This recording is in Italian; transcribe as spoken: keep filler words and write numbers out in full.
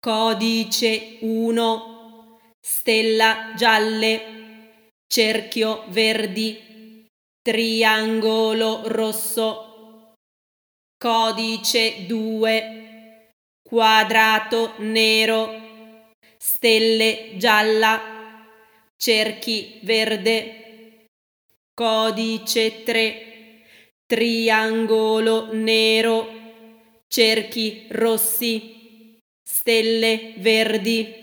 Codice uno, stella gialle, cerchio verdi, triangolo rosso. Codice due, quadrato nero, stelle gialla, cerchi verde. Codice tre, triangolo nero, cerchi rossi, stelle verdi.